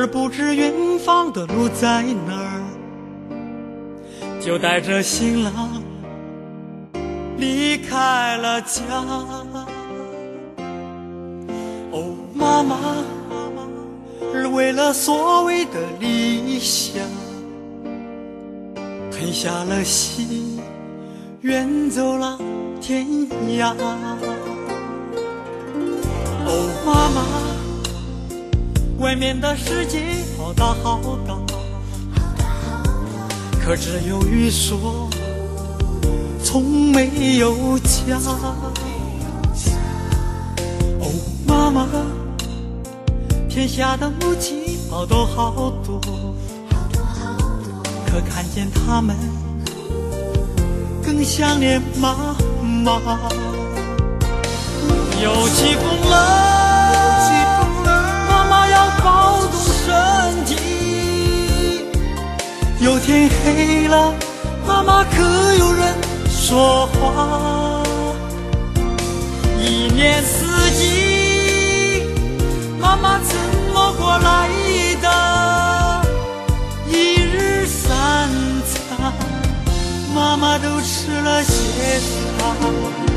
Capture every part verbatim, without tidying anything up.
儿不知远方的路在哪儿，就带着行囊离开了家。哦，妈妈，儿为了所谓的理想，狠下了心，远走了天涯。哦，妈妈，外面的世界好大好大，可只有雨说从没有家。哦，妈妈，天下的母亲好多好多，可看见他们更想念妈妈。有起风了，妈妈要保重身体。有天黑了，妈妈可有人说话。一年四季，妈妈怎么过来的？一日三餐，妈妈都吃了些啥？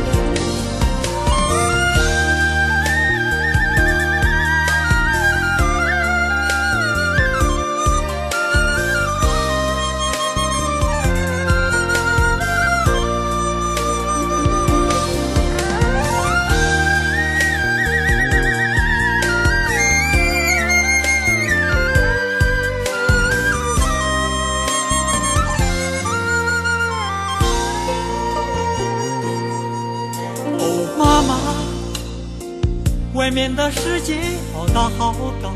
外面的世界好大好大，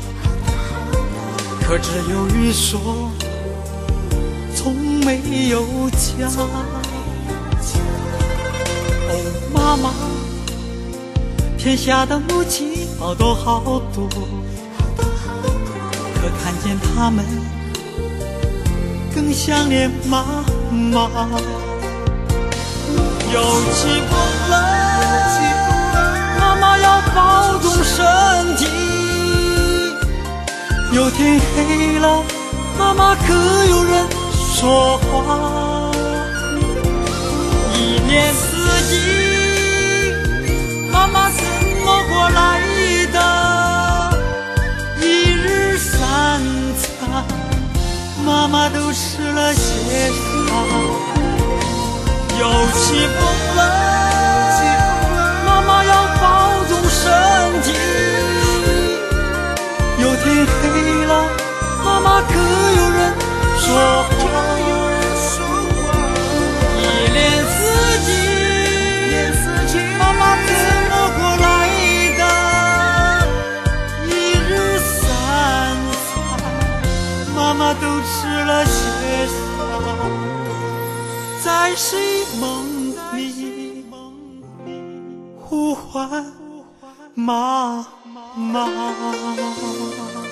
可只有雨说从没有家。哦，妈妈，天下的母亲好多好多，可看见他们更想念妈妈。有起风了，妈妈要保重身体。有天黑了，妈妈可有人说话。一年四季，妈妈怎么过来的？一日三餐，妈妈都吃了些啥？有起风了，妈妈要保重身体。有天黑了，妈妈可有人说话。一年四季，妈妈怎么过来的？一日三餐，妈妈都吃了些啥？在谁梦里呼唤妈妈？